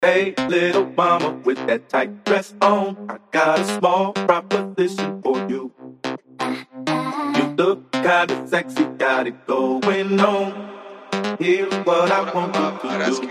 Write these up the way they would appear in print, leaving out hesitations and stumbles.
Hey, little mama with that tight dress on, I got a small proposition for you. You look kinda sexy, got it going on. Here's what I want you to do.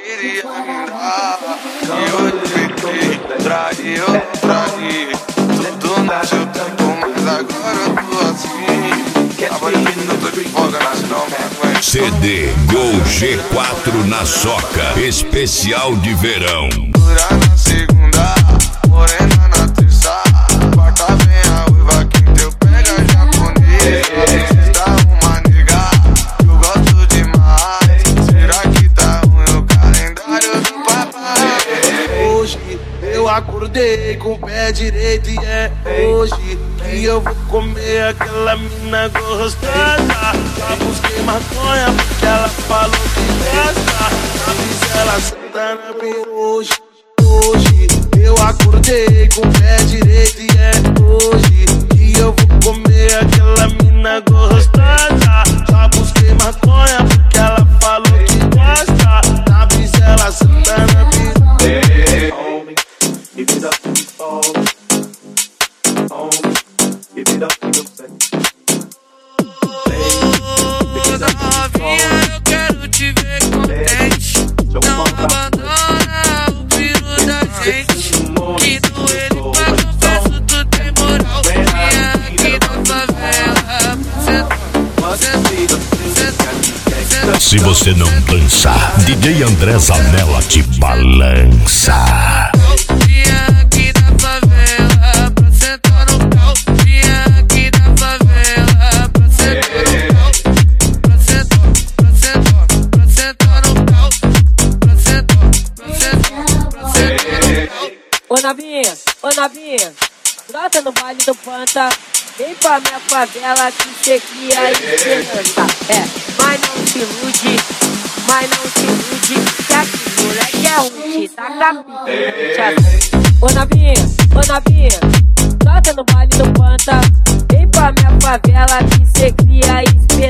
Eu tentei trair, tudo no seu tempo, mas agora eu tô assim. Tava dormindo, eu tô de folga, mas não me aguento. CD Gol G4 na Soca, especial de verão. Dura na segunda, morena na terça, quarta vem a uiva, quinta eu pega japonês. Sexta uma nega, eu gosto demais. Será que tá ruim o calendário do papai? Hoje eu acordei com o pé direito e é hoje que eu vou comer aquela mina gostosa. Já busquei maconha porque ela falou que gosta. Mas ela senta na piroca. Hoje eu acordei com o pé direito e é hoje que eu vou comer aquela mina gostosa. Já busquei maconha porque ela falou que gosta. Na brisa ela senta na piroca. Hey, homie, give it up to the fall. Homie, give it up to the sex. Novinha, eu quero te ver contente. Não abandona o filho da gente. Que do ele pra confesso tu tem moral. Vinha aqui da favela. Se você não dançar, DJ André Zanella te balança. Vinha aqui da favela pra sentar no pau. Vinha aqui da favela pra sentar no pau. Pra sentar no pau. Pra sentar no pau. Ô Navinha, brota no baile do Panta. Vem pra minha favela que cê cria esperança. Mas não se ilude, que aqui moleque é um taca pica. Ô Navinha, brota no baile do Panta. Vem pra minha favela que cê cria esperança.